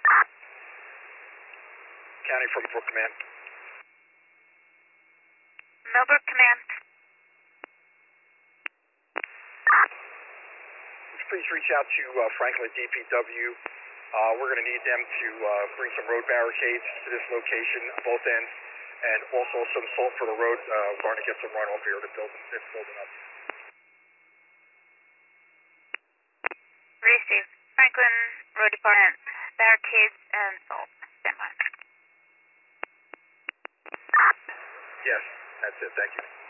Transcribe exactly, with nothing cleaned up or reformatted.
County from Brook Command. Millbrook Command. Please reach out to uh, Franklin D P W. Uh, we're going to need them to uh, bring some road barricades to this location, both ends, and also some salt for the road. Uh, we're going to get some runoff here to build it's building up. Receive. Franklin Road Department, barricades and salt. Stand by. Yes, that's it. Thank you.